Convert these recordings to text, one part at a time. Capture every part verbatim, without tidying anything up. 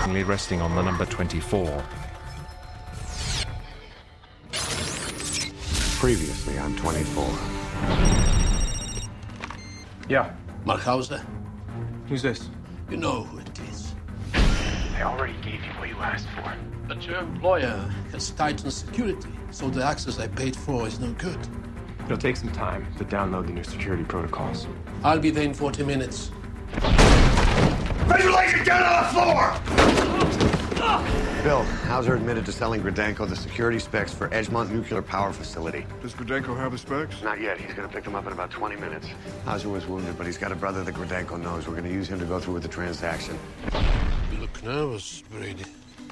painstakingly resting on the number twenty-four. Previously, I'm twenty-four. Yeah. Mark Hauser? Who's this? You know who it is. I already gave you what you asked for. But your employer has tightened security, so the access I paid for is no good. It'll take some time to download the new security protocols. I'll be there in forty minutes. Ready to lay you down on the floor! Bill, Hauser admitted to selling Gradenko the security specs for Edgemont Nuclear Power Facility. Does Gradenko have the specs? Not yet. He's going to pick them up in about twenty minutes. Hauser was wounded, but he's got a brother that Gradenko knows. We're going to use him to go through with the transaction. You look nervous, Brady.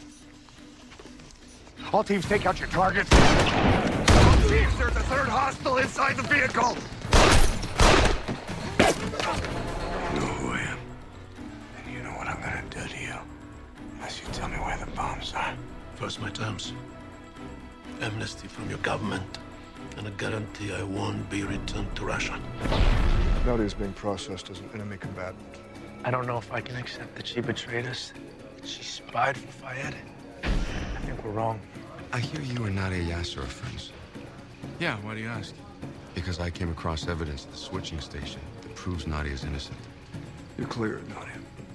All teams, take out your targets. All teams, there's a third hostile inside the vehicle. You know who I am. And you know what I'm going to do to you. Unless you tell me where the bombs are. First, my terms. Amnesty from your government, and a guarantee I won't be returned to Russia. Nadia is being processed as an enemy combatant. I don't know if I can accept that she betrayed us. She spied for Fayed. I think we're wrong. I hear you and Nadia Yasser are friends. Yeah, why do you ask? Because I came across evidence at the switching station that proves Nadia's innocent. You're cleared, Nadia.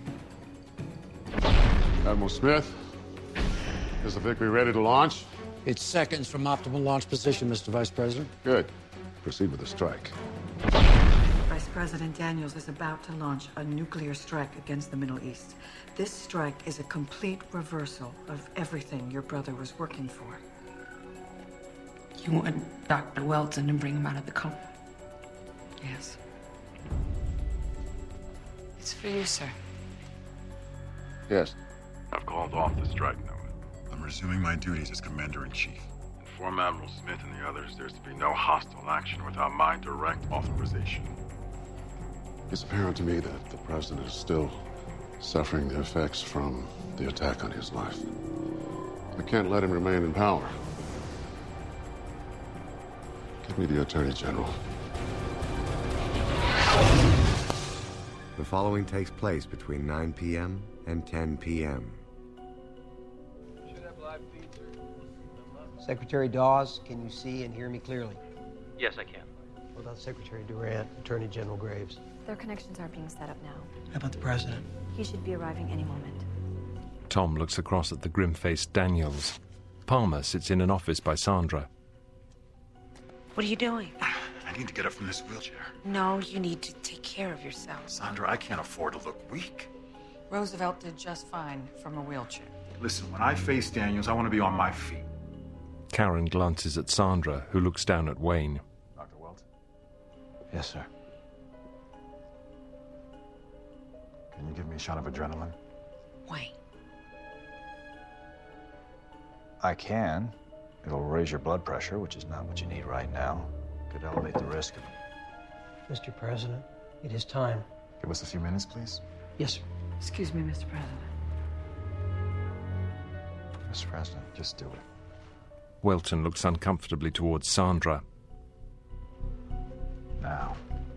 Admiral Smith, is the Victory ready to launch? It's seconds from optimal launch position, Mister Vice President. Good. Proceed with the strike. Vice President Daniels is about to launch a nuclear strike against the Middle East. This strike is a complete reversal of everything your brother was working for. You want Doctor Welton to bring him out of the coma? Yes. It's for you, sir. Yes. I've called off the strike, Noah. I'm resuming my duties as Commander-in-Chief. Inform Admiral Smith and the others there's to be no hostile action without my direct authorization. It's apparent to me that the President is still suffering the effects from the attack on his life. I can't let him remain in power. Give me the Attorney General. The following takes place between nine p m and ten p m Secretary Dawes, can you see and hear me clearly? Yes, I can. What about Secretary Durant, Attorney General Graves? Their connections are being set up now. How about the President? He should be arriving any moment. Tom looks across at the grim-faced Daniels. Palmer sits in an office by Sandra. What are you doing? I need to get up from this wheelchair. No, you need to take care of yourself. Sandra, I can't afford to look weak. Roosevelt did just fine from a wheelchair. Listen, when I face Daniels, I want to be on my feet. Karen glances at Sandra, who looks down at Wayne. Doctor Welton? Yes, sir. Can you give me a shot of adrenaline? Wayne. I can. It'll raise your blood pressure, which is not what you need right now. Could elevate the risk of... Mister President, it is time. Give us a few minutes, please. Yes, sir. Excuse me, Mister President. Mister President, just do it. Welton looks uncomfortably towards Sandra. Now.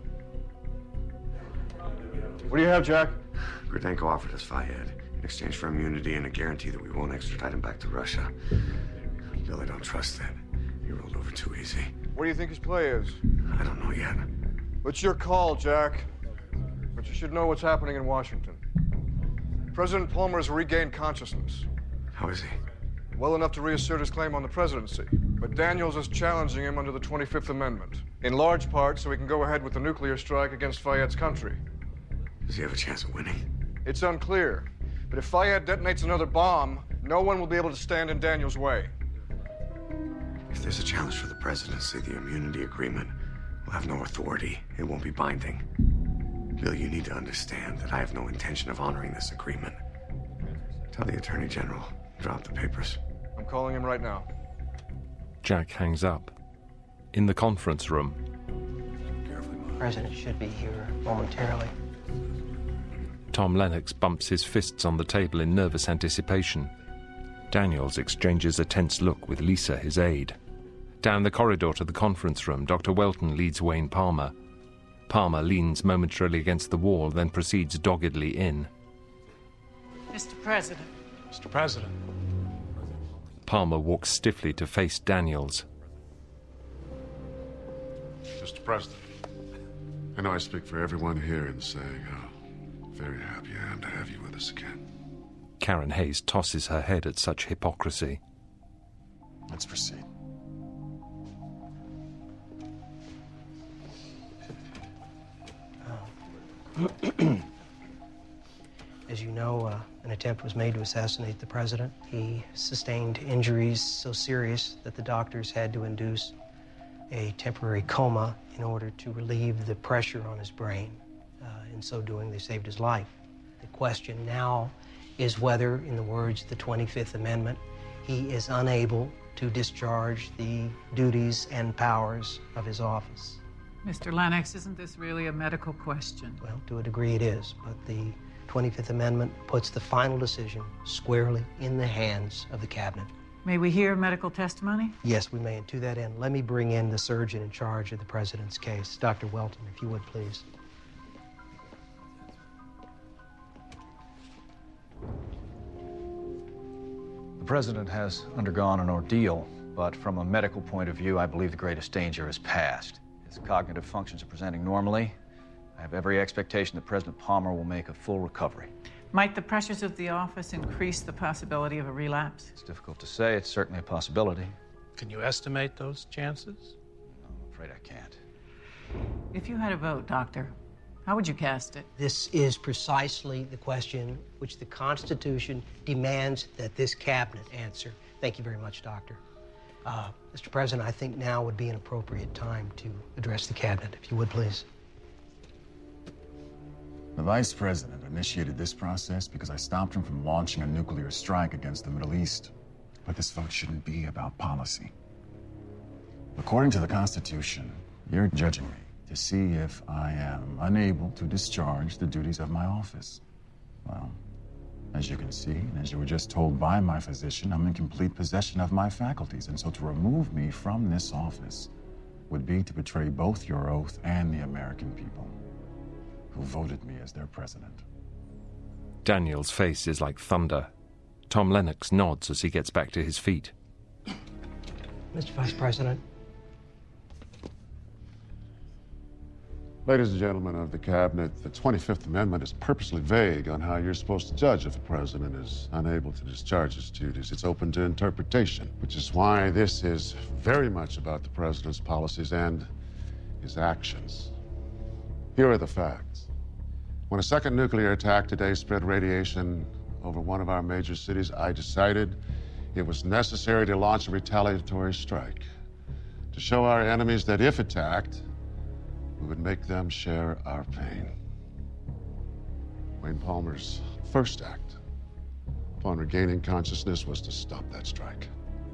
What do you have, Jack? Gradenko offered us Fayed in exchange for immunity and a guarantee that we won't extradite him back to Russia. Bill, I don't trust that. He rolled over too easy. What do you think his play is? I don't know yet. It's your call, Jack. But you should know what's happening in Washington. President Palmer has regained consciousness. How is he? Well enough to reassert his claim on the presidency. But Daniels is challenging him under the twenty-fifth Amendment. In large part so he can go ahead with the nuclear strike against Fayed's country. Does he have a chance of winning? It's unclear. But if Fayed detonates another bomb, no one will be able to stand in Daniels' way. If there's a challenge for the presidency, the immunity agreement will have no authority. It won't be binding. Bill, you need to understand that I have no intention of honoring this agreement. Tell the Attorney General, drop the papers. I'm calling him right now. Jack hangs up. In the conference room. The President should be here momentarily. Tom Lennox bumps his fists on the table in nervous anticipation. Daniels exchanges a tense look with Lisa, his aide. Down the corridor to the conference room, Doctor Welton leads Wayne Palmer. Palmer leans momentarily against the wall, then proceeds doggedly in. Mister President, Mister President. Palmer walks stiffly to face Daniels. Mister President, I know I speak for everyone here in saying how very happy I am to have you with us again. Karen Hayes tosses her head at such hypocrisy. Let's proceed. As you know, uh, an attempt was made to assassinate the president. He sustained injuries so serious that the doctors had to induce a temporary coma in order to relieve the pressure on his brain. Uh, in so doing, they saved his life. The question now is whether, in the words of the twenty-fifth Amendment, he is unable to discharge the duties and powers of his office. Mister Lennox, isn't this really a medical question? Well, to a degree it is, but the twenty-fifth Amendment puts the final decision squarely in the hands of the cabinet. May we hear medical testimony? Yes, we may, and to that end, let me bring in the surgeon in charge of the president's case, Doctor Welton, if you would, please. The president has undergone an ordeal, but from a medical point of view, I believe the greatest danger is past. His cognitive functions are presenting normally. I have every expectation that President Palmer will make a full recovery. Might the pressures of the office increase the possibility of a relapse? It's difficult to say. It's certainly a possibility. Can you estimate those chances? No, I'm afraid I can't. If you had a vote, Doctor, how would you cast it? This is precisely the question which the Constitution demands that this cabinet answer. Thank you very much, Doctor. Uh, Mister President, I think now would be an appropriate time to address the cabinet, if you would, please. The Vice President initiated this process because I stopped him from launching a nuclear strike against the Middle East. But this vote shouldn't be about policy. According to the Constitution, you're judging me to see if I am unable to discharge the duties of my office. Well, as you can see, and as you were just told by my physician, I'm in complete possession of my faculties. And so to remove me from this office would be to betray both your oath and the American people, who voted me as their president. Daniel's face is like thunder. Tom Lennox nods as he gets back to his feet. Mister Vice President. Ladies and gentlemen of the cabinet, the twenty-fifth Amendment is purposely vague on how you're supposed to judge if a president is unable to discharge his duties. It's open to interpretation, which is why this is very much about the president's policies and his actions. Here are the facts. When a second nuclear attack today spread radiation over one of our major cities, I decided it was necessary to launch a retaliatory strike to show our enemies that if attacked, we would make them share our pain. Wayne Palmer's first act upon regaining consciousness was to stop that strike,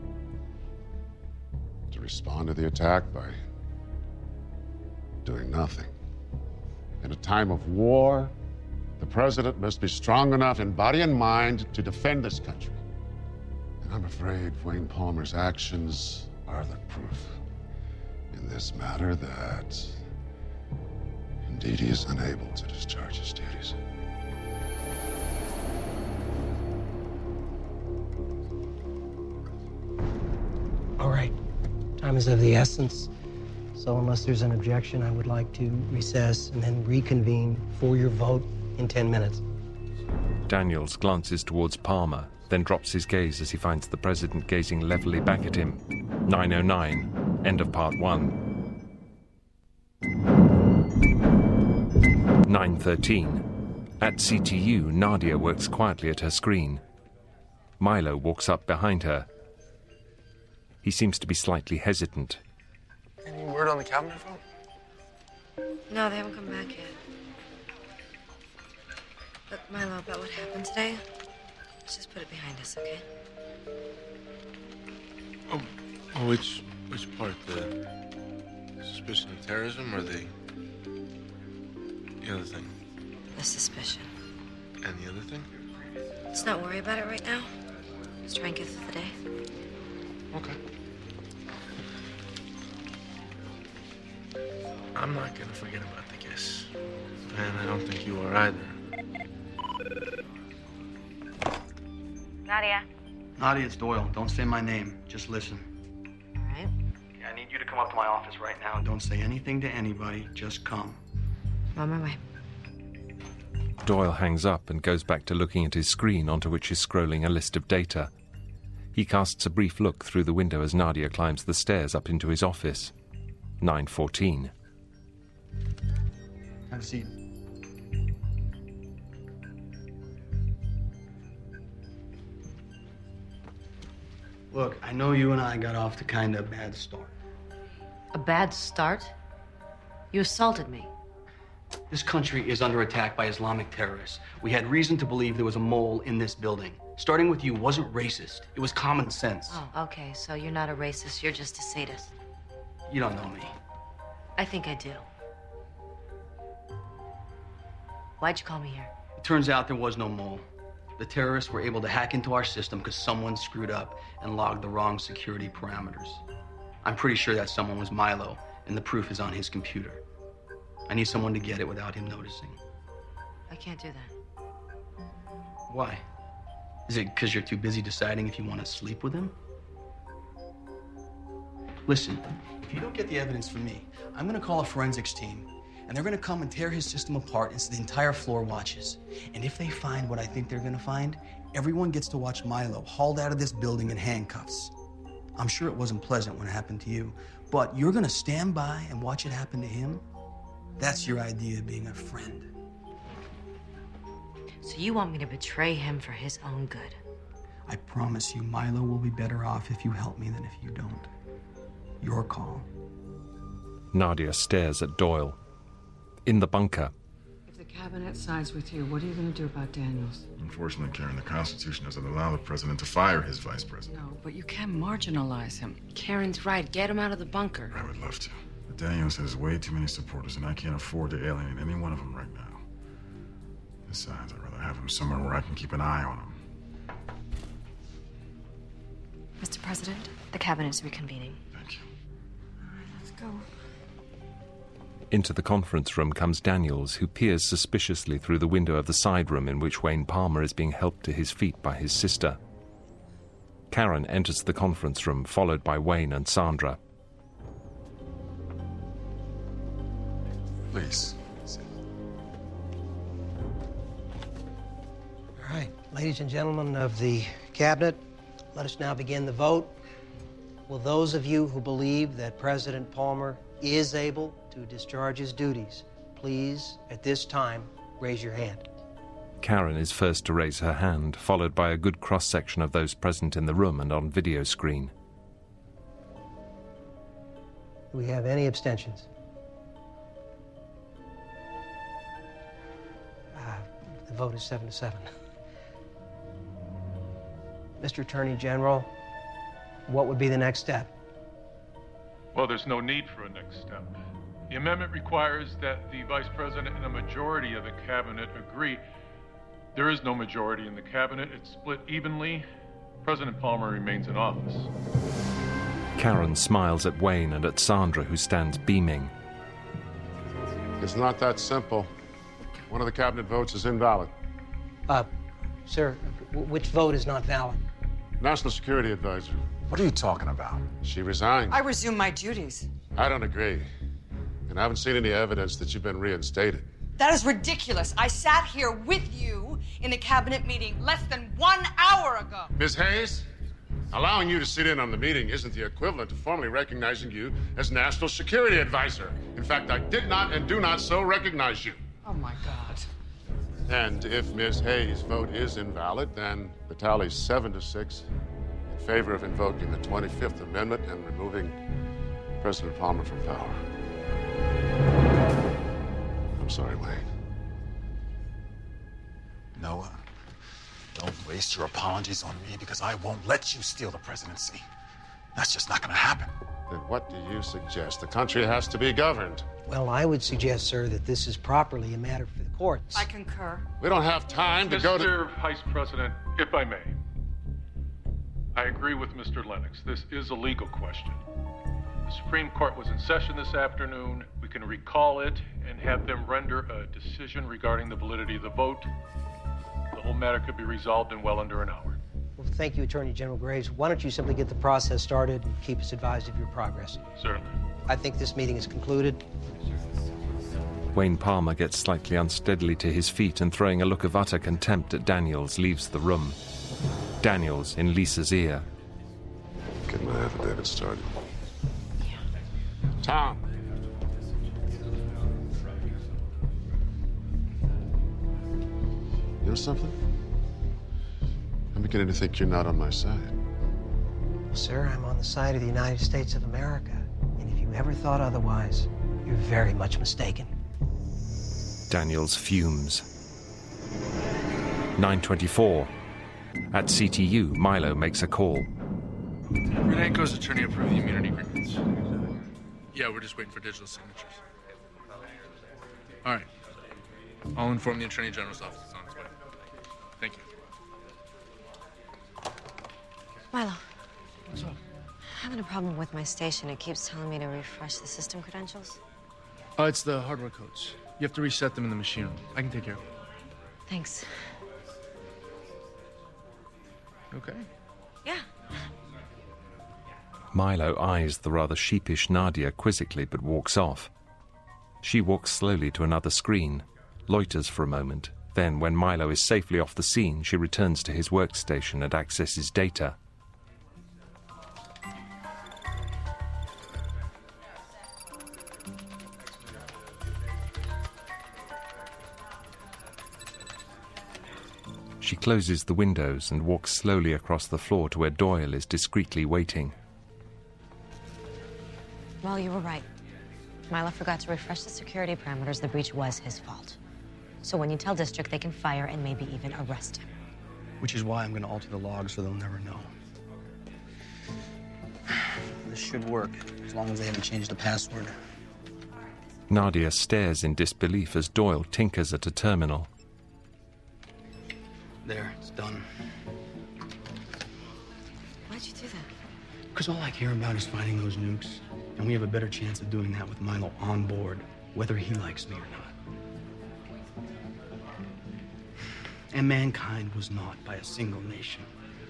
to respond to the attack by doing nothing. In a time of war, the president must be strong enough in body and mind to defend this country. And I'm afraid Wayne Palmer's actions are the proof in this matter that indeed he is unable to discharge his duties. All right. Time is of the essence. So unless there's an objection, I would like to recess and then reconvene for your vote in ten minutes. Daniels glances towards Palmer, then drops his gaze as he finds the president gazing levelly back at him. nine oh nine. End of part one. nine thirteen. At C T U, Nadia works quietly at her screen. Milo walks up behind her. He seems to be slightly hesitant. Any word on the cabinet vote? No, they haven't come back yet. Look, Milo, about what happened today, let's just put it behind us, okay? Oh, oh which, which part? The suspicion of terrorism or the, the other thing? The suspicion. And the other thing? Let's not worry about it right now. Let's try and get through the day. Okay. I'm not gonna forget about the kiss. And I don't think you are either. Nadia. Nadia, it's Doyle. Don't say my name. Just listen. All right. Yeah, I need you to come up to my office right now. Don't say anything to anybody. Just come. I'm on my way. Doyle hangs up and goes back to looking at his screen, onto which is scrolling a list of data. He casts a brief look through the window as Nadia climbs the stairs up into his office. nine fourteen. Have a seat. Look, I know you and I got off to kind of a bad start. A bad start? You assaulted me. This country is under attack by Islamic terrorists. We had reason to believe there was a mole in this building. Starting with you wasn't racist. It was common sense. Oh, okay. So you're not a racist. You're just a sadist. You don't know me. I think I do. Why'd you call me here? It turns out there was no mole. The terrorists were able to hack into our system because someone screwed up and logged the wrong security parameters. I'm pretty sure that someone was Milo, and the proof is on his computer. I need someone to get it without him noticing. I can't do that. Why? Is it because you're too busy deciding if you want to sleep with him? Listen, if you don't get the evidence from me, I'm going to call a forensics team, and they're going to come and tear his system apart and so the entire floor watches. And if they find what I think they're going to find, everyone gets to watch Milo hauled out of this building in handcuffs. I'm sure it wasn't pleasant when it happened to you, but you're going to stand by and watch it happen to him? That's your idea of being a friend. So you want me to betray him for his own good? I promise you, Milo will be better off if you help me than if you don't. Your call. Nadia stares at Doyle. In the bunker. If the cabinet sides with you, what are you going to do about Daniels? Unfortunately, Karen, the Constitution doesn't allow the president to fire his vice president. No, but you can marginalize him. Karen's right. Get him out of the bunker. I would love to. But Daniels has way too many supporters, and I can't afford to alienate any one of them right now. Besides, I'd rather have him somewhere where I can keep an eye on him. Mister President, the cabinet's reconvening. Thank you. All right, let's go. Into the conference room comes Daniels, who peers suspiciously through the window of the side room in which Wayne Palmer is being helped to his feet by his sister. Karen enters the conference room, followed by Wayne and Sandra. Please. All right, ladies and gentlemen of the cabinet, let us now begin the vote. Will those of you who believe that President Palmer is able to discharge his duties, please, at this time, raise your hand. Karen is first to raise her hand, followed by a good cross-section of those present in the room and on video screen. Do we have any abstentions? Uh, the vote is seven to seven. Mister Attorney General, what would be the next step? Well, there's no need for a next step. The amendment requires that the Vice President and a majority of the Cabinet agree. There is no majority in the Cabinet. It's split evenly. President Palmer remains in office. Karen smiles at Wayne and at Sandra, who stands beaming. It's not that simple. One of the cabinet votes is invalid. Uh, sir, w- which vote is not valid? National Security Advisor. What are you talking about? She resigned. I resume my duties. I don't agree. And I haven't seen any evidence that you've been reinstated. That is ridiculous. I sat here with you in a cabinet meeting less than one hour ago. Miz Hayes, allowing you to sit in on the meeting isn't the equivalent to formally recognizing you as National Security Advisor. In fact, I did not and do not so recognize you. Oh, my God. And if Miz Hayes' vote is invalid, then the tally's seven to six in favor of invoking the twenty-fifth Amendment and removing President Palmer from power. I'm sorry, Wayne. Noah, don't waste your apologies on me because I won't let you steal the presidency. That's just not going to happen. Then what do you suggest? The country has to be governed. Well, I would suggest, sir, that this is properly a matter for the courts. I concur. We don't have time to Mister go to... Mister Vice President, if I may, I agree with Mister Lennox. This is a legal question. The Supreme Court was in session this afternoon. We can recall it and have them render a decision regarding the validity of the vote. The whole matter could be resolved in well under an hour. Well, thank you, Attorney General Graves. Why don't you simply get the process started and keep us advised of your progress? Certainly. I think this meeting is concluded. Wayne Palmer gets slightly unsteadily to his feet and, throwing a look of utter contempt at Daniels, leaves the room. Daniels, in Lisa's ear. Get my affidavit started. Tom. You know something? I'm beginning to think you're not on my side. Well, sir, I'm on the side of the United States of America. And if you ever thought otherwise, you're very much mistaken. Daniels fumes. nine twenty-four. At C T U, Milo makes a call. Rudenko's attorney approved the immunity agreements. Yeah, we're just waiting for digital signatures. All right. I'll inform the Attorney General's office it's on its way. Thank you. Milo. What's up? I'm having a problem with my station. It keeps telling me to refresh the system credentials. Oh, it's the hardware codes. You have to reset them in the machine. I can take care of it. Thanks. Okay. Yeah. Milo eyes the rather sheepish Nadia quizzically but walks off. She walks slowly to another screen, loiters for a moment. Then, when Milo is safely off the scene, she returns to his workstation and accesses data. She closes the windows and walks slowly across the floor to where Doyle is discreetly waiting. Well, you were right. Milo forgot to refresh the security parameters. The breach was his fault. So when you tell District, they can fire and maybe even arrest him. Which is why I'm going to alter the logs so they'll never know. This should work, as long as they haven't changed the password. Nadia stares in disbelief as Doyle tinkers at a terminal. There, it's done. Why'd you do that? Because all I care about is finding those nukes. And we have a better chance of doing that with Milo on board, whether he likes me or not. And mankind was not by a single nation.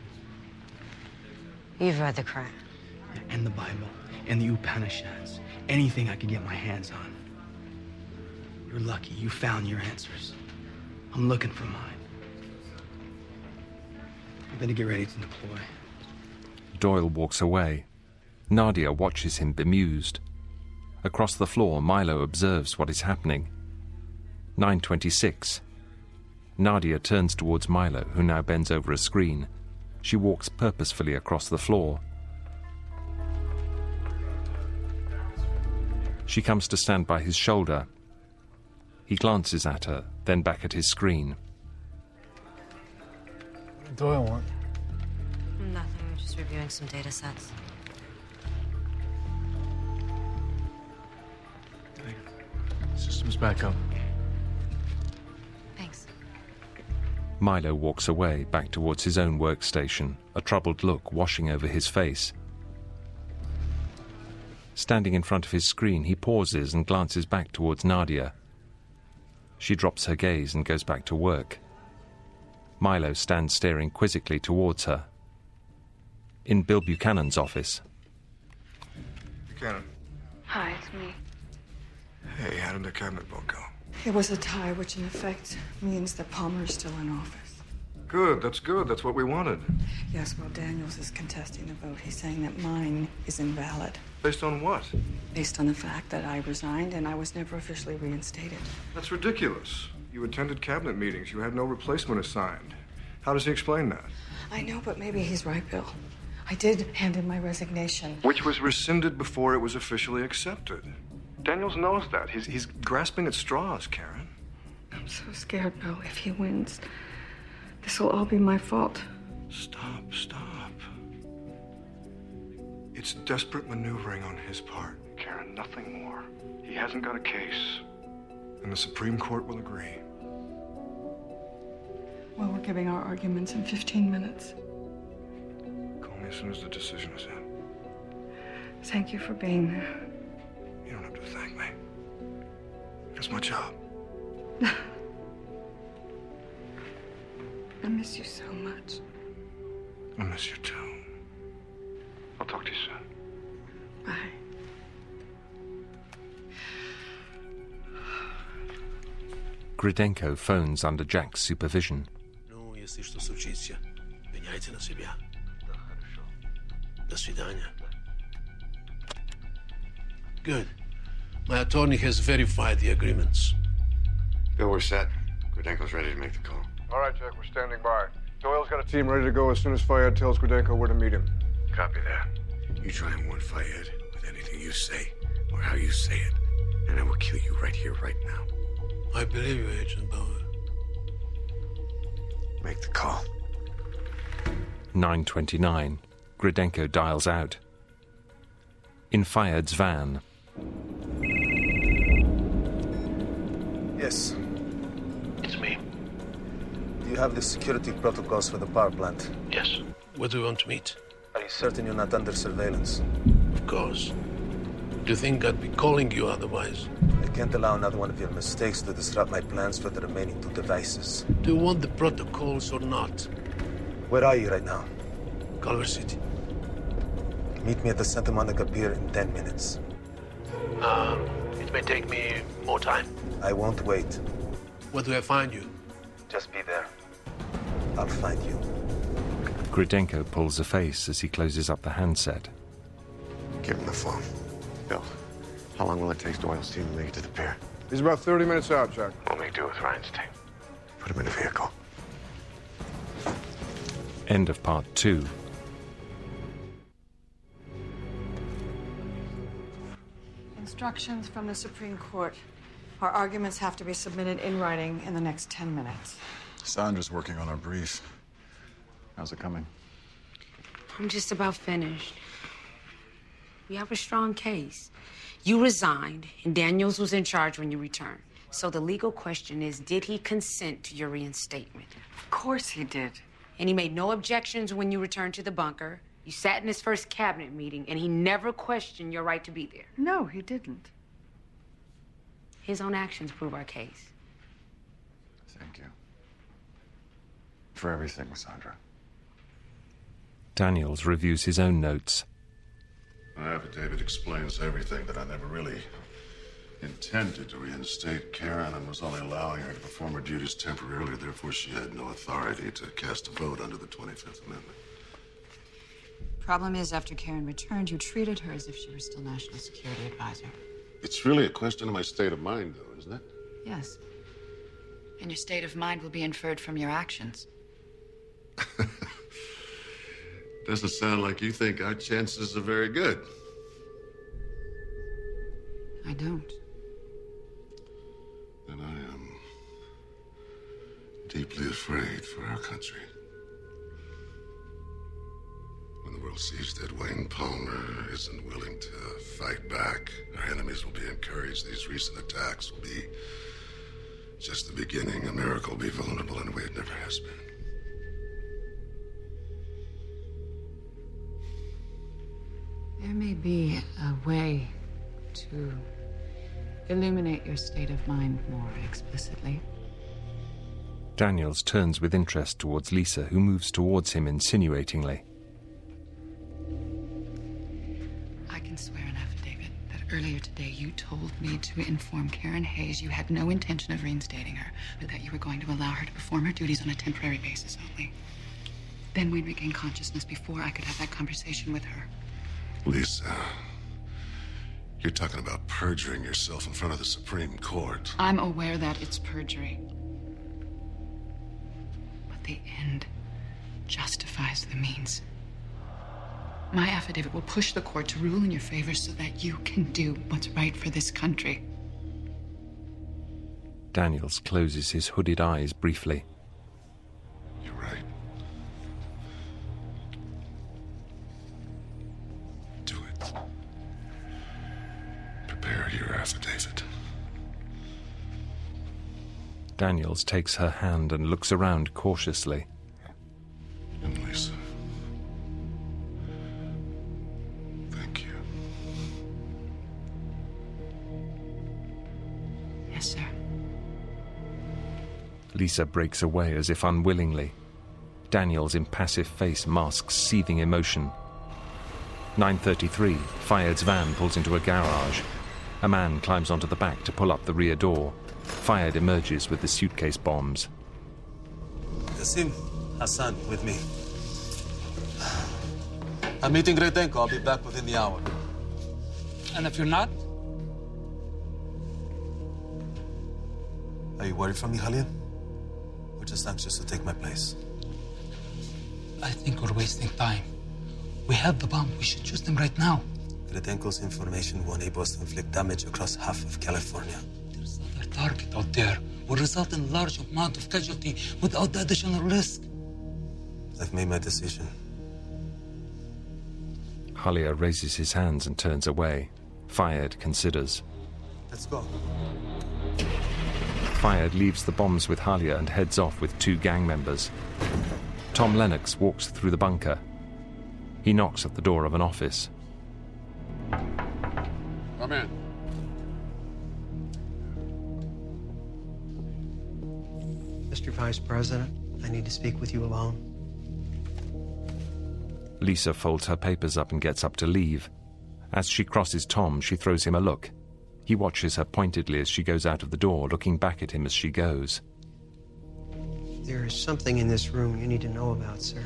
You've read the Quran. And the Bible, and the Upanishads. Anything I could get my hands on. You're lucky you found your answers. I'm looking for mine. I better get ready to deploy. Doyle walks away. Nadia watches him bemused. Across the floor, Milo observes what is happening. nine twenty-six. Nadia turns towards Milo, who now bends over a screen. She walks purposefully across the floor. She comes to stand by his shoulder. He glances at her, then back at his screen. What did Doyle want? Nothing. We're just reviewing some data sets. System's back up. Thanks. Milo walks away, back towards his own workstation, a troubled look washing over his face. Standing in front of his screen, he pauses and glances back towards Nadia. She drops her gaze and goes back to work. Milo stands staring quizzically towards her. In Bill Buchanan's office. Buchanan. Hi, it's me. Hey, how did the cabinet vote go? It was a tie, which in effect means that Palmer is still in office. Good, that's good. That's what we wanted. Yes, well, Daniels is contesting the vote. He's saying that mine is invalid. Based on what? Based on the fact that I resigned and I was never officially reinstated. That's ridiculous. You attended cabinet meetings. You had no replacement assigned. How does he explain that? I know, but maybe he's right, Bill. I did hand in my resignation. Which was rescinded before it was officially accepted. Daniels knows that. He's, he's grasping at straws, Karen. I'm so scared, Bill. If he wins, this will all be my fault. Stop, stop. It's desperate maneuvering on his part, Karen, nothing more. He hasn't got a case, and the Supreme Court will agree. Well, we're giving our arguments in fifteen minutes. Call me as soon as the decision is in. Thank you for being there. You don't have to thank me. It's my job. I miss you so much. I miss you too. I'll talk to you soon. Bye. Gridenko phones under Jack's supervision. Ну, если что случится, пеняйте на себя. До свидания. Good. My attorney has verified the agreements. Bill, we're set. Gridenko's ready to make the call. All right, Jack, we're standing by. Doyle's got a team ready to go as soon as Fayed tells Gridenko where to meet him. Copy that. You try and warn Fayed with anything you say, or how you say it, and I will kill you right here, right now. I believe you, Agent Bauer. Make the call. nine twenty-nine. Gridenko dials out. In Fayed's van. Yes. It's me. Do you have the security protocols for the power plant? Yes. Where do you want to meet? Are you certain you're not under surveillance? Of course. Do you think I'd be calling you otherwise? I can't allow another one of your mistakes to disrupt my plans for the remaining two devices. Do you want the protocols or not? Where are you right now? Culver City. Meet me at the Santa Monica Pier in ten minutes. Uh, it may take me more time. I won't wait. Where do I find you? Just be there. I'll find you. Gridenko pulls a face as he closes up the handset. Give him the phone. Bill, how long will it take Doyle's team to make it to the pier? He's about thirty minutes out, Jack. We'll make do with Ryan's team. Put him in the vehicle. End of part two. Instructions from the Supreme Court. Our arguments have to be submitted in writing in the next ten minutes. Sandra's working on our brief. How's it coming? I'm just about finished. We have a strong case. You resigned, and Daniels was in charge when you returned. So the legal question is, did he consent to your reinstatement? Of course he did. And he made no objections when you returned to the bunker. You sat in his first cabinet meeting, and he never questioned your right to be there. No, he didn't. His own actions prove our case. Thank you. For everything, Sandra. Daniels reviews his own notes. My affidavit explains everything, that I never really intended to reinstate Karen and was only allowing her to perform her duties temporarily. Therefore, she had no authority to cast a vote under the twenty-fifth Amendment. Problem is, after Karen returned, you treated her as if she were still National Security Advisor. It's really a question of my state of mind, though, isn't it? Yes. And your state of mind will be inferred from your actions. Doesn't sound like you think our chances are very good. I don't. And I am deeply afraid for our country. When the world sees that Wayne Palmer isn't willing to fight back, our enemies will be encouraged. These recent attacks will be just the beginning. America will be vulnerable in a way it never has been. There may be a way to illuminate your state of mind more explicitly. Daniels turns with interest towards Lisa, who moves towards him insinuatingly. I can swear an affidavit that earlier today you told me to inform Karen Hayes you had no intention of reinstating her, but that you were going to allow her to perform her duties on a temporary basis only. Then we'd regain consciousness before I could have that conversation with her. Lisa, you're talking about perjuring yourself in front of the Supreme Court. I'm aware that it's perjury. But the end justifies the means. My affidavit will push the court to rule in your favor so that you can do what's right for this country. Daniels closes his hooded eyes briefly. You're right. Do it. Prepare your affidavit. Daniels takes her hand and looks around cautiously. And Lisa. Thank you. Yes, sir. Lisa breaks away as if unwillingly. Daniel's impassive face masks seething emotion. nine thirty-three, Fayed's van pulls into a garage. A man climbs onto the back to pull up the rear door. Fayed emerges with the suitcase bombs. Qasim, Hassan, with me. I'm meeting Gridenko. I'll be back within the hour. And if you're not? Are you worried for me, Khalil? Or just anxious to take my place? I think we're wasting time. We have the bomb. We should choose them right now. Gridenko's information will enable us to inflict damage across half of California. There's another target out there. Will result in a large amount of casualty without the additional risk. I've made my decision. Halia raises his hands and turns away. Fayed considers. Let's go. Fayed leaves the bombs with Halia and heads off with two gang members. Tom Lennox walks through the bunker. He knocks at the door of an office. Come in. Mister Vice President, I need to speak with you alone. Lisa folds her papers up and gets up to leave. As she crosses Tom, she throws him a look. He watches her pointedly as she goes out of the door, looking back at him as she goes. There is something in this room you need to know about, sir.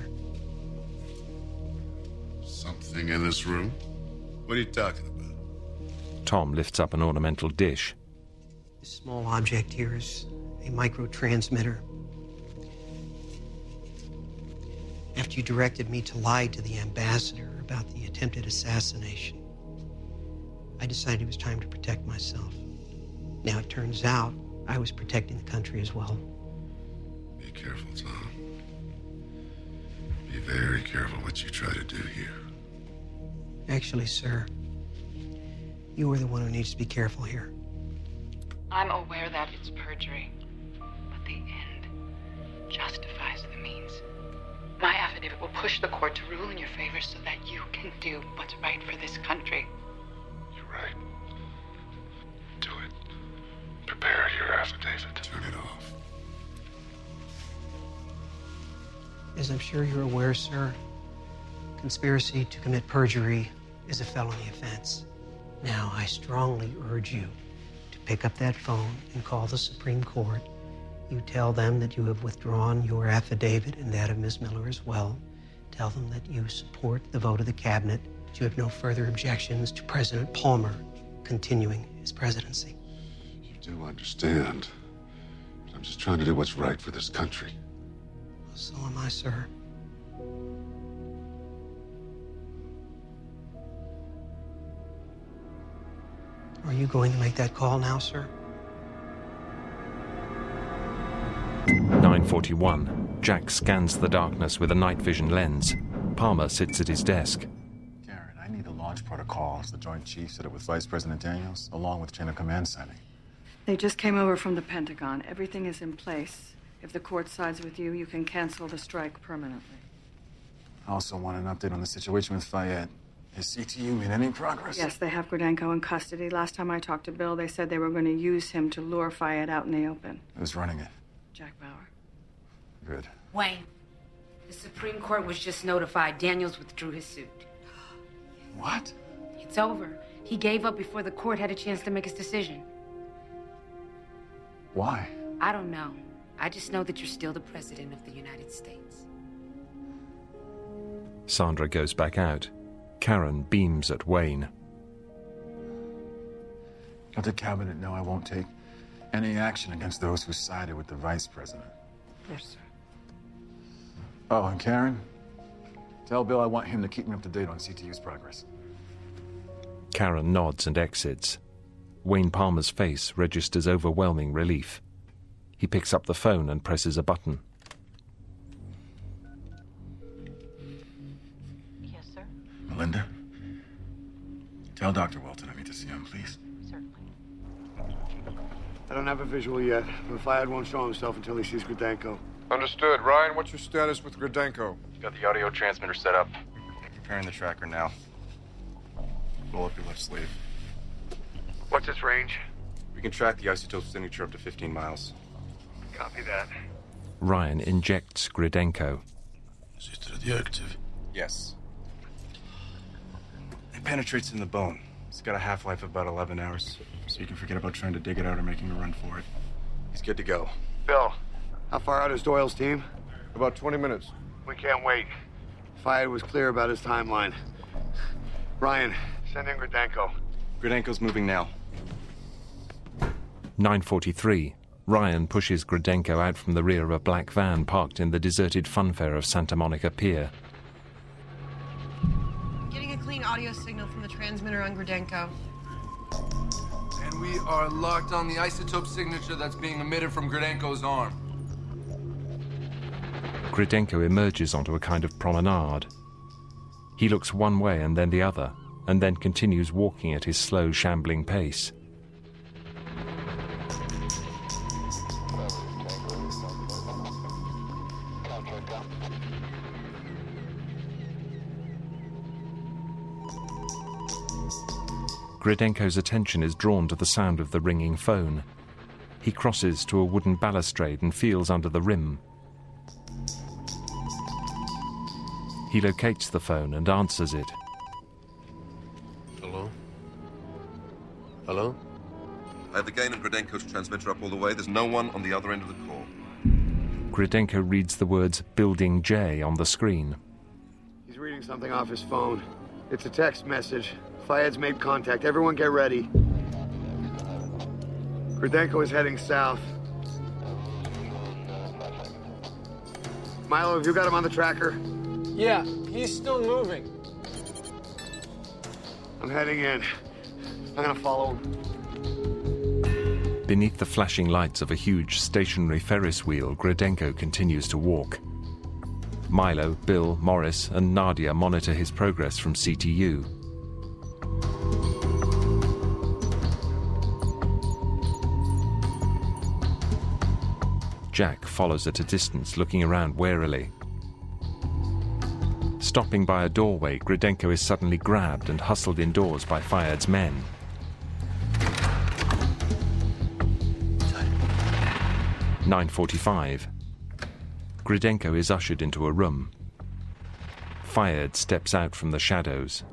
Something in this room? What are you talking about? Tom lifts up an ornamental dish. This small object here is a microtransmitter. After you directed me to lie to the ambassador about the attempted assassination, I decided it was time to protect myself. Now it turns out I was protecting the country as well. Be careful, Tom. Be very careful what you try to do here. Actually, sir, you are the one who needs to be careful here. I'm aware that it's perjury, but the end justifies the means. My affidavit will push the court to rule in your favor so that you can do what's right for this country. You're right. Do it. Prepare your affidavit. Turn it off. As I'm sure you're aware, sir, conspiracy to commit perjury is a felony offense. Now, I strongly urge you to pick up that phone and call the Supreme Court. You tell them that you have withdrawn your affidavit and that of Miz Miller as well. Tell them that you support the vote of the cabinet, that you have no further objections to President Palmer continuing his presidency. You do understand. But I'm just trying to do what's right for this country. So am I, sir. Are you going to make that call now, sir? nine forty-one. Jack scans the darkness with a night vision lens. Palmer sits at his desk. Karen, I need the launch protocols the Joint Chiefs set up with Vice President Daniels, along with chain of command sending. They just came over from the Pentagon. Everything is in place. If the court sides with you, you can cancel the strike permanently. I also want an update on the situation with Fayed. Has C T U made any progress? Yes, they have Gridenko in custody. Last time I talked to Bill, they said they were going to use him to lure Fayed out in the open. Who's running it? Jack Bauer. Good. Wayne, the Supreme Court was just notified Daniels withdrew his suit. What? It's over. He gave up before the court had a chance to make his decision. Why? I don't know. I just know that you're still the president of the United States. Sandra goes back out. Karen beams at Wayne. Let the cabinet know I won't take any action against those who sided with the vice president. Yes, sir. Oh, and Karen, tell Bill I want him to keep me up to date on C T U's progress. Karen nods and exits. Wayne Palmer's face registers overwhelming relief. He picks up the phone and presses a button. Yes, sir. Melinda, tell Doctor Walton I need to see him, please. Certainly. I don't have a visual yet, but Fayed won't show himself until he sees Gridenko. Understood. Ryan, what's your status with Gridenko? Got the audio transmitter set up. Preparing the tracker now. Roll up your left sleeve. What's its range? We can track the isotope signature up to fifteen miles. Copy that. Ryan injects Gridenko. Is it radioactive? Yes. It penetrates in the bone. It's got a half-life of about eleven hours, so you can forget about trying to dig it out or making a run for it. He's good to go. Bill, how far out is Doyle's team? About twenty minutes. We can't wait. Fayed was clear about his timeline. Ryan, send in Gradenko. Gradenko's moving now. nine forty-three. Ryan pushes Gradenko out from the rear of a black van parked in the deserted funfair of Santa Monica Pier. Getting a clean audio signal from the transmitter on Gradenko. And we are locked on the isotope signature that's being emitted from Gradenko's arm. Gradenko emerges onto a kind of promenade. He looks one way and then the other, and then continues walking at his slow, shambling pace. Gradenko's attention is drawn to the sound of the ringing phone. He crosses to a wooden balustrade and feels under the rim. He locates the phone and answers it. Hello? Hello? I have the gain of Gradenko's transmitter up all the way. There's no one on the other end of the call. Gradenko reads the words Building J on the screen. He's reading something off his phone. It's a text message. Fayed's made contact. Everyone get ready. Gradenko is heading south. Milo, have you got him on the tracker? Yeah, he's still moving. I'm heading in. I'm gonna follow him. Beneath the flashing lights of a huge stationary Ferris wheel, Gradenko continues to walk. Milo, Bill, Morris, and Nadia monitor his progress from C T U. Jack follows at a distance, looking around warily. Stopping by a doorway, Gradenko is suddenly grabbed and hustled indoors by Fayed's men. nine forty-five. Gradenko is ushered into a room. Fayed steps out from the shadows.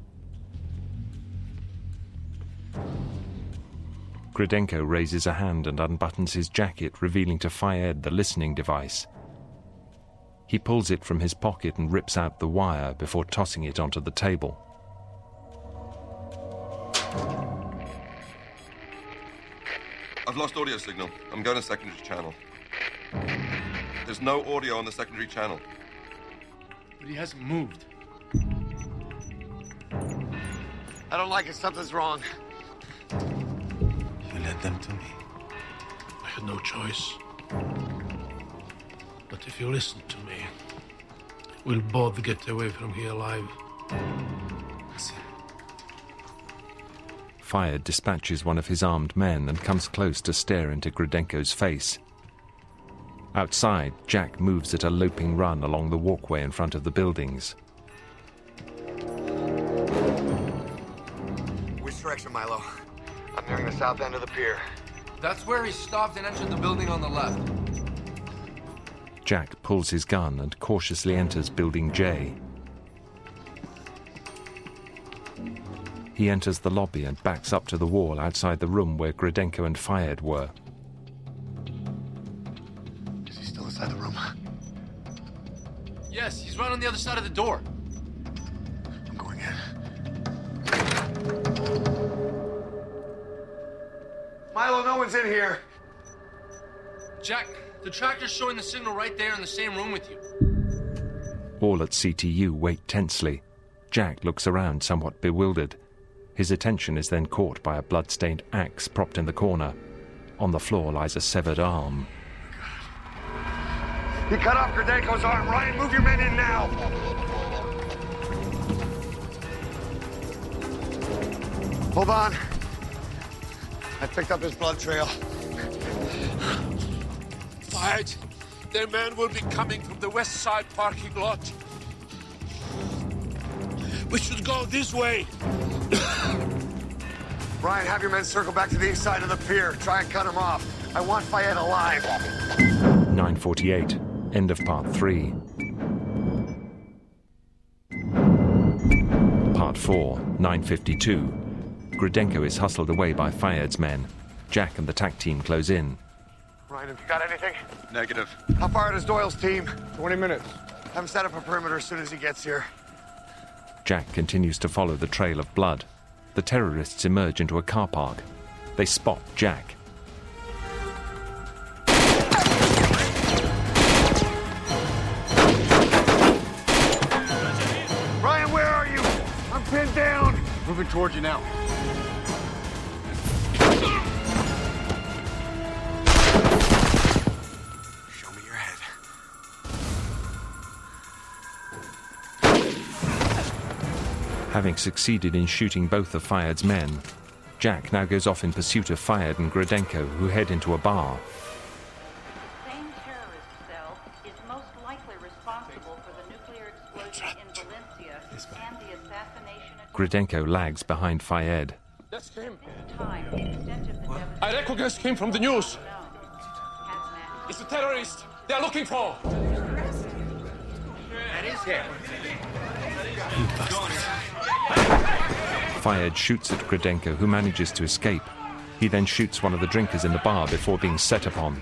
Gradenko raises a hand and unbuttons his jacket, revealing to Fayed the listening device. He pulls it from his pocket and rips out the wire before tossing it onto the table. I've lost audio signal. I'm going to secondary channel. There's no audio on the secondary channel. But he hasn't moved. I don't like it. Something's wrong. You led them to me. I had no choice. But if you listen to me, we'll both get away from here alive. Listen. Fayed dispatches one of his armed men and comes close to stare into Gradenko's face. Outside, Jack moves at a loping run along the walkway in front of the buildings. Which direction, Milo? I'm nearing the south end of the pier. That's where he stopped and entered the building on the left. Jack pulls his gun and cautiously enters Building J. He enters the lobby and backs up to the wall outside the room where Gradenko and Fayed were. Is he still inside the room? Yes, he's right on the other side of the door. I'm going in. Milo, no one's in here. Jack, the tractor's showing the signal right there in the same room with you. All at C T U wait tensely. Jack looks around, somewhat bewildered. His attention is then caught by a blood-stained axe propped in the corner. On the floor lies a severed arm. He cut off Gradenko's arm. Ryan, move your men in now. Hold on. I picked up his blood trail. Fayed, their men will be coming from the west side parking lot. We should go this way. Ryan, have your men circle back to the east side of the pier. Try and cut him off. I want Fayed alive. nine forty-eight. End of part three. four, nine fifty-two. Gridenko is hustled away by Fayed's men. Jack and the tac team close in. Ryan, have you got anything? Negative. How far is Doyle's team? twenty minutes. Have him set up a perimeter as soon as he gets here. Jack continues to follow the trail of blood. The terrorists emerge into a car park. They spot Jack. Ryan, where are you? I'm pinned down. Moving towards you now. Show me your head. Having succeeded in shooting both of Fayed's men, Jack now goes off in pursuit of Fayed and Gridenko, who head into a bar. The same terrorist cell is most likely responsible for the nuclear explosion in Valencia and the assassination of... Gridenko lags behind Fayed. That's him. Time, the extent of the devastation... I recognize him from the news. It's a terrorist they are looking for. That is him. Fayed shoots at Gridenko, who manages to escape. He then shoots one of the drinkers in the bar before being set upon.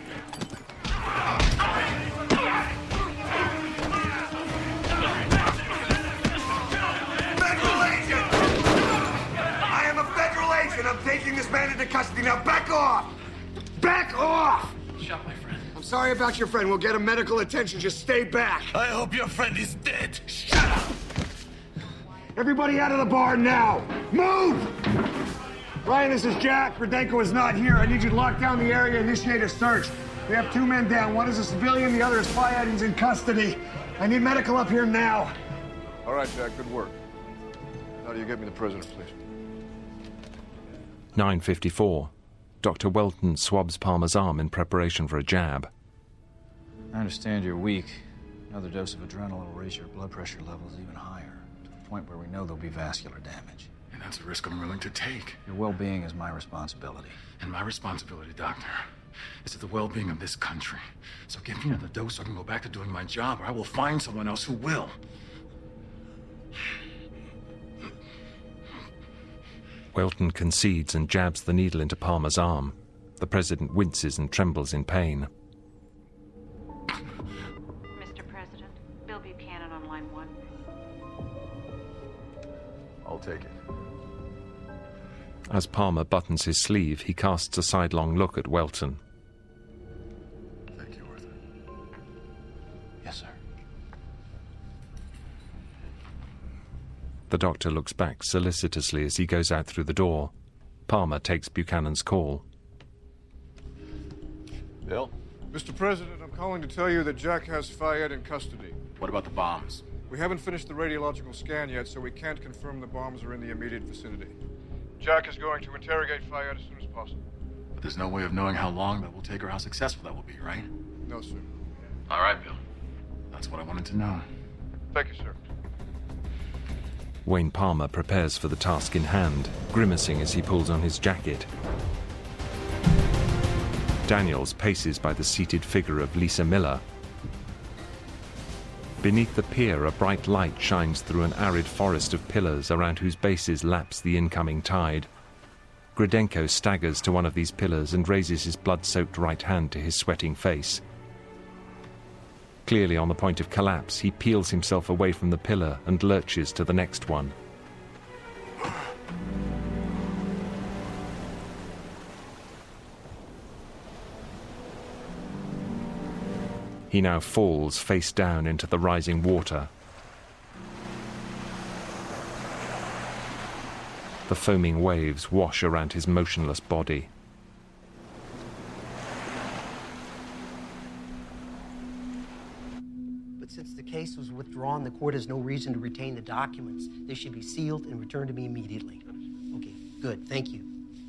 Federal agent! I am a federal agent. I'm taking this man into custody. Now back off! Back off! Shot my friend. I'm sorry about your friend. We'll get him medical attention. Just stay back. I hope your friend is dead. Shut up! Everybody out of the bar now! Move! Ryan, this is Jack. Gridenko is not here. I need you to lock down the area and initiate a search. We have two men down. One is a civilian, the other is Fayed. He's in custody. I need medical up here now. All right, Jack, good work. Now do you get me the president, please? nine fifty-four. Doctor Welton swabs Palmer's arm in preparation for a jab. I understand you're weak. Another dose of adrenaline will raise your blood pressure levels even higher, to the point where we know there'll be vascular damage. And that's a risk I'm willing to take. Your well-being is my responsibility. And my responsibility, Doctor, is to the well-being of this country. So give me another dose so I can go back to doing my job, or I will find someone else who will. Welton concedes and jabs the needle into Palmer's arm. The president winces and trembles in pain. Mister President, Bill Buchanan on line one. I'll take it. As Palmer buttons his sleeve, he casts a sidelong look at Welton. Thank you, Arthur. Yes, sir. The doctor looks back solicitously as he goes out through the door. Palmer takes Buchanan's call. Bill? Mister President, I'm calling to tell you that Jack has Fayed in custody. What about the bombs? We haven't finished the radiological scan yet, so we can't confirm the bombs are in the immediate vicinity. Jack is going to interrogate Fayed as soon as possible. But there's no way of knowing how long that will take or how successful that will be, right? No, sir. All right, Bill. That's what I wanted to know. Thank you, sir. Wayne Palmer prepares for the task in hand, grimacing as he pulls on his jacket. Daniels paces by the seated figure of Lisa Miller. Beneath the pier, a bright light shines through an arid forest of pillars around whose bases laps the incoming tide. Gridenko staggers to one of these pillars and raises his blood-soaked right hand to his sweating face. Clearly on the point of collapse, he peels himself away from the pillar and lurches to the next one. He now falls face down into the rising water. The foaming waves wash around his motionless body. But since the case was withdrawn, the court has no reason to retain the documents. They should be sealed and returned to me immediately. Okay, good. Thank you.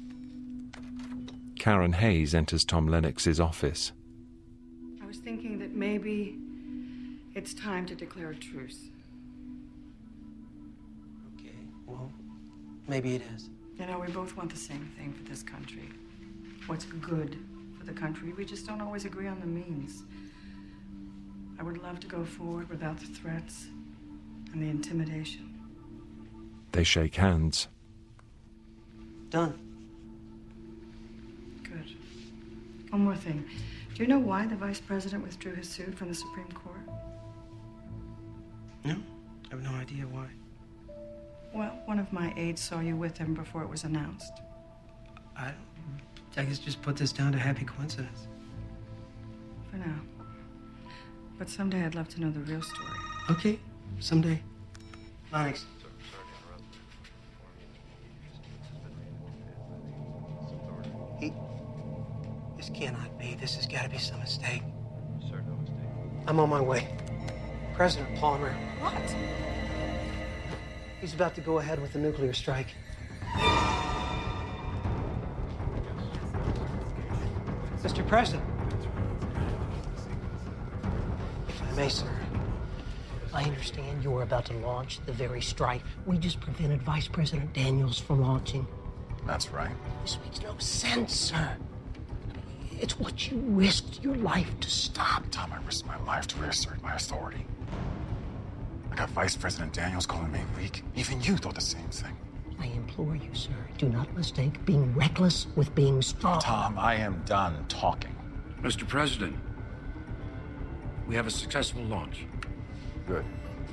Karen Hayes enters Tom Lennox's office. I was thinking that maybe it's time to declare a truce. Okay, well, maybe it is. You know, we both want the same thing for this country. What's good for the country. We just don't always agree on the means. I would love to go forward without the threats and the intimidation. They shake hands. Done. Good. One more thing. Do you know why the vice president withdrew his suit from the Supreme Court? No, I have no idea why. Well, one of my aides saw you with him before it was announced. I, I guess just put this down to happy coincidence. For now. But someday I'd love to know the real story. Okay, someday. Onyx. He... This cannot be. This has got to be some mistake. Sir, no mistake. I'm on my way. President Palmer. What? He's about to go ahead with the nuclear strike. Mister President. If I may, sir. I understand you are about to launch the very strike we just prevented Vice President Daniels from launching. That's right. This makes no sense, sir. It's what you risked your life to stop. Tom, I risked my life to reassert my authority. I got Vice President Daniels calling me weak. Even you thought the same thing. I implore you, sir, do not mistake being reckless with being strong. Tom, I am done talking. Mister President, we have a successful launch. Good.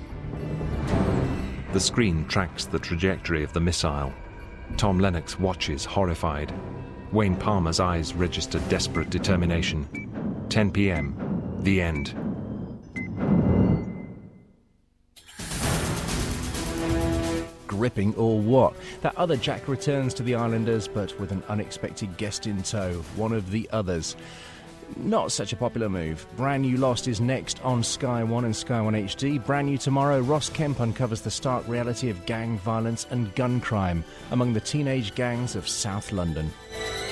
The screen tracks the trajectory of the missile. Tom Lennox watches, horrified. Wayne Palmer's eyes register desperate determination. ten p.m. The end. Gripping or what? That other Jack returns to the Islanders, but with an unexpected guest in tow, one of the others. Not such a popular move. Brand New Lost is next on Sky One and Sky One H D. Brand new tomorrow, Ross Kemp uncovers the stark reality of gang violence and gun crime among the teenage gangs of South London.